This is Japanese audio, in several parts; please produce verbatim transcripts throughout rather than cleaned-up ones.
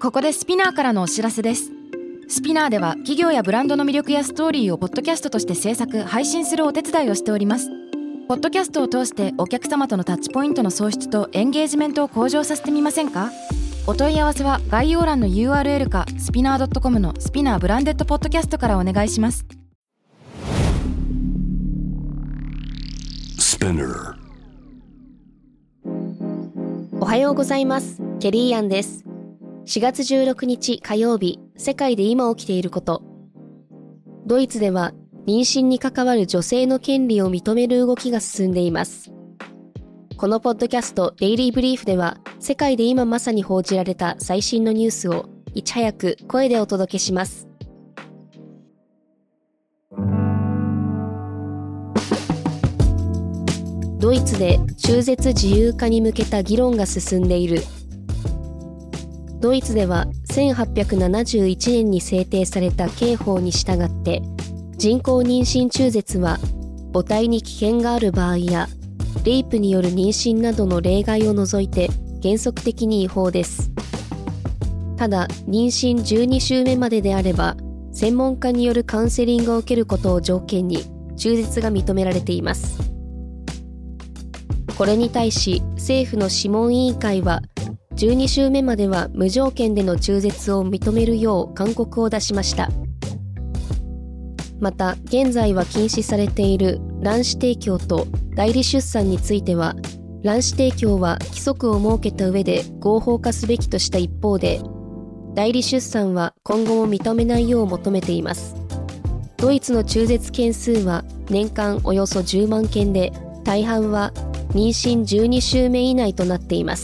ここでスピナーからのお知らせです。スピナーでは企業やブランドの魅力やストーリーをポッドキャストとして制作・配信するお手伝いをしております。ポッドキャストを通してお客様とのタッチポイントの創出とエンゲージメントを向上させてみませんか？お問い合わせは概要欄の ユーアールエル かスピナー ドットコム のスピナーブランデッドポッドキャストからお願いします。 おはようございます。ケリーアンです。しがつじゅうろくにち火曜日、世界で今起きていること。ドイツでは妊娠に関わる女性の権利を認める動きが進んでいます。このポッドキャストデイリーブリーフでは、世界で今まさに報じられた最新のニュースをいち早く声でお届けします。ドイツで中絶自由化に向けた議論が進んでいる。ドイツではせんはっぴゃくななじゅういちねんに制定された刑法に従って、人工妊娠中絶は母体に危険がある場合やレイプによる妊娠などの例外を除いて原則的に違法です。ただ、妊娠じゅうにしゅうめまでであれば専門家によるカウンセリングを受けることを条件に中絶が認められています。これに対し政府の諮問委員会はじゅうにしゅうめまでは無条件での中絶を認めるよう勧告を出しました。また、現在は禁止されている卵子提供と代理出産については、卵子提供は規則を設けた上で合法化すべきとした一方で、代理出産は今後も認めないよう求めています。ドイツの中絶件数は年間およそじゅうまんけんで、大半は妊娠じゅうにしゅうめ以内となっています。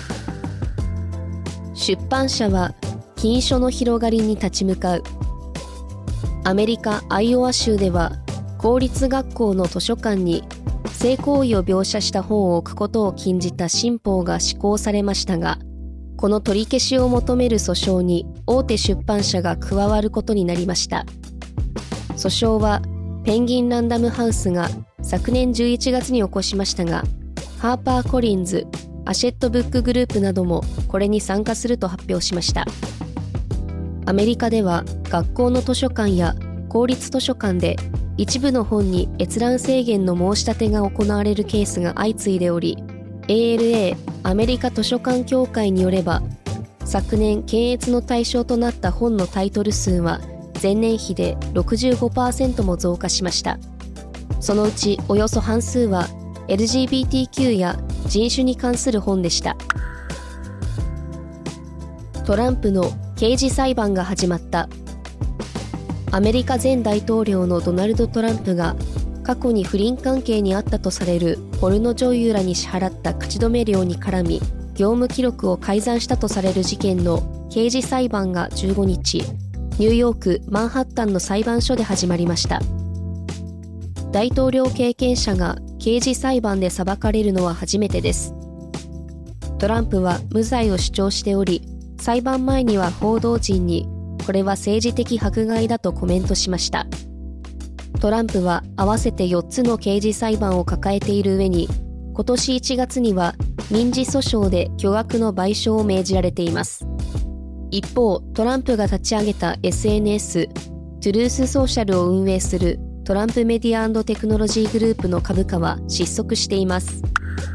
出版社は禁書の広がりに立ち向かう。アメリカ・アイオワ州では公立学校の図書館に性行為を描写した本を置くことを禁じた新法が施行されましたが、この取り消しを求める訴訟に大手出版社が加わることになりました。訴訟はペンギンランダムハウスが昨年じゅういちがつに起こしましたが、ハーパーコリンズ、アシェットブックグループなどもこれに参加すると発表しました。アメリカでは学校の図書館や公立図書館で一部の本に閲覧制限の申し立てが行われるケースが相次いでおり、 エーエルエー アメリカ図書館協会によれば、昨年検閲の対象となった本のタイトル数は前年比で ろくじゅうごパーセント も増加しました。そのうちおよそ半数は エルジービーティーキュー や人種に関する本でした。トランプの刑事裁判が始まった。アメリカ前大統領のドナルド・トランプが過去に不倫関係にあったとされるポルノ女優らに支払った口止め料に絡み、業務記録を改ざんしたとされる事件の刑事裁判がじゅうごにち、ニューヨーク・マンハッタンの裁判所で始まりました。大統領経験者が刑事裁判で裁かれるのは初めてです。トランプは無罪を主張しており、裁判前には報道陣にこれは政治的迫害だとコメントしました。トランプは合わせてよっつの刑事裁判を抱えている上に、今年いちがつには民事訴訟で巨額の賠償を命じられています。一方、トランプが立ち上げた エスエヌエス トゥルースソーシャルを運営するトランプメディア&テクノロジーグループの株価は失速しています。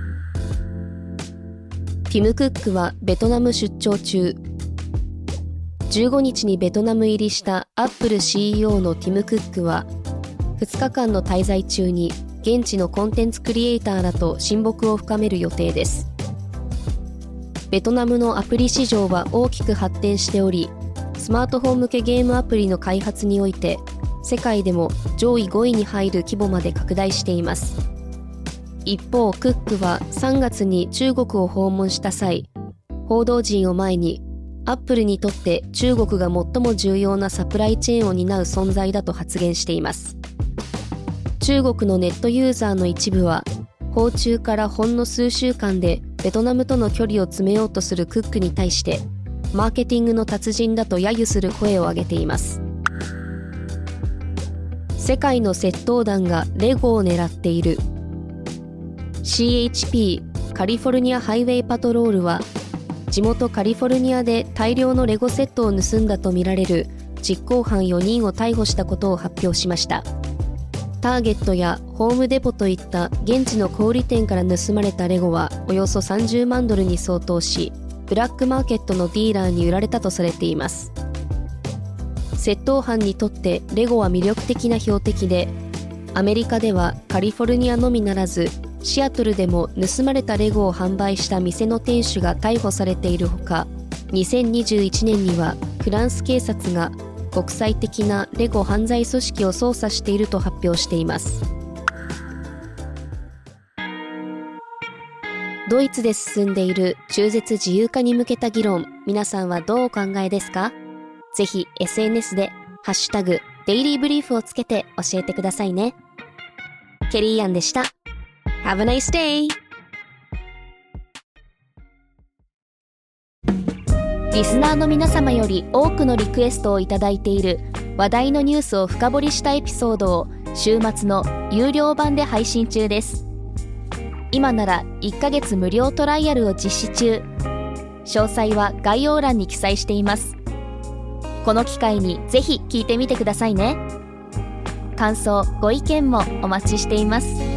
ティム・クックはベトナム出張中。じゅうごにちにベトナム入りしたアップル シーイーオー のティム・クックはふつかかんの滞在中に現地のコンテンツクリエイターらと親睦を深める予定です。ベトナムのアプリ市場は大きく発展しており、スマートフォン向けゲームアプリの開発において世界でも上位ごいに入る規模まで拡大しています。一方、クックはさんがつに中国を訪問した際、報道陣を前にアップルにとって中国が最も重要なサプライチェーンを担う存在だと発言しています。中国のネットユーザーの一部は、訪中からほんの数週間でベトナムとの距離を詰めようとするクックに対して、マーケティングの達人だと揶揄する声を上げています。世界の窃盗団がレゴを狙っている。 シーエイチピー カリフォルニアハイウェイパトロールは地元カリフォルニアで大量のレゴセットを盗んだとみられる実行犯よにんを逮捕したことを発表しました。ターゲットやホームデポといった現地の小売店から盗まれたレゴはおよそさんじゅうまんドルに相当し、ブラックマーケットのディーラーに売られたとされています。窃盗犯にとってレゴは魅力的な標的で、アメリカではカリフォルニアのみならずシアトルでも盗まれたレゴを販売した店の店主が逮捕されているほか、にせんにじゅういちねんにはフランス警察が国際的なレゴ犯罪組織を捜査していると発表しています。ドイツで進んでいる中絶自由化に向けた議論、皆さんはどうお考えですか？ぜひ エスエヌエス でハッシュタグデイリーブリーフをつけて教えてくださいね。ケリーアンでした。Have a nice day! リスナーの皆様より多くのリクエストをいただいている話題のニュースを深掘りしたエピソードを週末の有料版で配信中です。今ならいっかげつ無料トライアルを実施中。詳細は概要欄に記載しています。この機会にぜひ聞いてみてくださいね。感想、ご意見もお待ちしています。